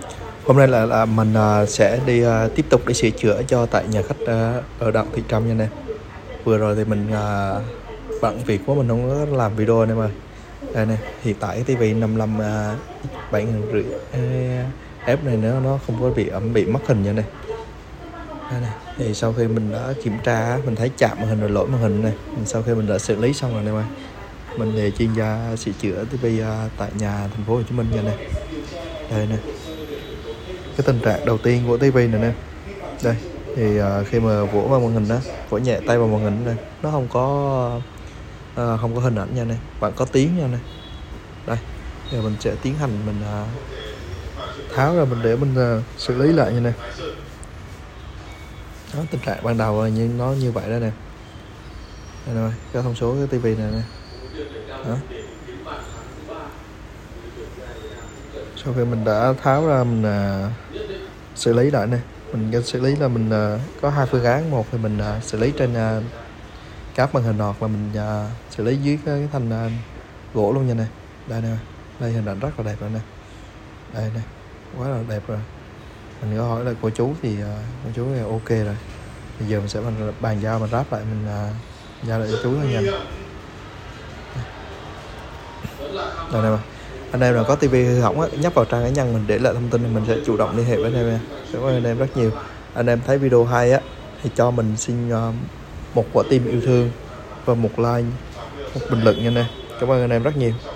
Hôm nay là mình sẽ đi tiếp tục đi sửa chữa cho tại nhà khách ở Đặng Thị Trâm nha anh em. Vừa rồi thì mình bận việc quá mình không có làm video này mà. Đây nè, hiện tại cái tivi 55 7.500 F này nó không có bị mất hình nha này. Đây nè, thì sau khi mình đã kiểm tra mình thấy chạm màn hình rồi lỗi màn hình này. Sau khi mình đã xử lý xong rồi nè mà. Mình là chuyên gia sửa chữa tivi tại nhà thành phố Hồ Chí Minh nha này. Đây nè. Cái tình trạng đầu tiên của tivi này nè, đây thì khi mà vỗ vào màn hình đó, vỗ nhẹ tay vào màn hình này, nó không có hình ảnh nha này, bạn có tiếng nha này. Đây giờ mình sẽ tiến hành mình tháo ra mình để mình xử lý lại như này. Đó, tình trạng ban đầu như nó như vậy đó nè. Đây rồi cái thông số cái tivi này nè. Đó. Sau khi mình đã tháo ra mình xử lý lại nè, mình xử lý là mình có hai phương án. Một thì mình xử lý trên cáp màn hình nọt, và mình xử lý dưới cái thanh gỗ luôn nha nè. Đây nè, đây hình ảnh rất là đẹp rồi nè. Đây nè, quá là đẹp rồi. Mình có hỏi là cô chú thì cô chú là ok rồi. Bây giờ mình sẽ bàn giao mình ráp lại, mình giao lại cho chú thôi nha. Đây nè, anh em nào có tivi hư hỏng á, nhấp vào trang cá nhân mình để lại thông tin thì mình sẽ chủ động liên hệ với anh em nha. Cảm ơn anh em rất nhiều. Anh em thấy video hay á thì cho mình xin một quả tim yêu thương và một like, một bình luận nha anh em. Cảm ơn anh em rất nhiều.